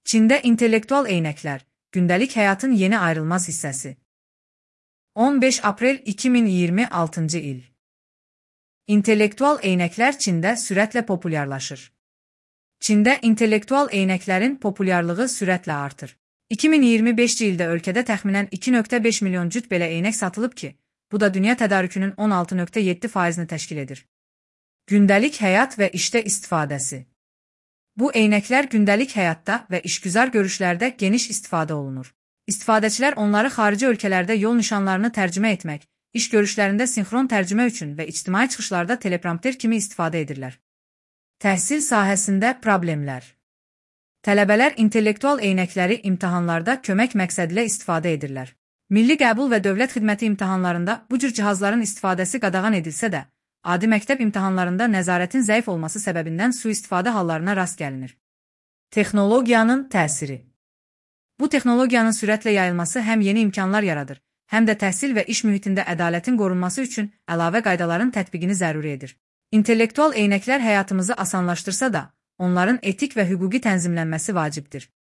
Çində intellektual eynəklər, gündəlik həyatın yeni ayrılmaz hissəsi. 15 aprel 2026 il. İntellektual eynəklər Çində sürətlə populyarlaşır. Çində intellektual eynəklərin populyarlığı sürətlə artır. 2025 ildə ölkədə təxminən 2,5 milyon cüt belə eynək satılıb ki, bu da dünya tədarükünün 16,7%-ni təşkil edir. Gündəlik həyat və işdə istifadəsi. Bu eynəklər gündəlik həyatda və işgüzar görüşlərdə geniş istifadə olunur. İstifadəçilər onları xarici ölkələrdə yol nişanlarını tərcümə etmək, iş görüşlərində sinxron tərcümə üçün və ictimai çıxışlarda teleprompter kimi istifadə edirlər. Təhsil sahəsində problemlər. Tələbələr intellektual eynəkləri imtahanlarda kömək məqsədilə istifadə edirlər. Milli qəbul və dövlət xidməti imtahanlarında bu cür cihazların istifadəsi qadağan edilsə də, adi məktəb imtahanlarında nəzarətin zəif olması səbəbindən sui-istifadə hallarına rast gəlinir. Texnologiyanın təsiri. Bu texnologiyanın sürətlə yayılması həm yeni imkanlar yaradır, həm də təhsil və iş mühitində ədalətin qorunması üçün əlavə qaydaların tətbiqini zəruri edir. İntellektual eynəklər həyatımızı asanlaşdırsa da, onların etik və hüquqi tənzimlənməsi vacibdir.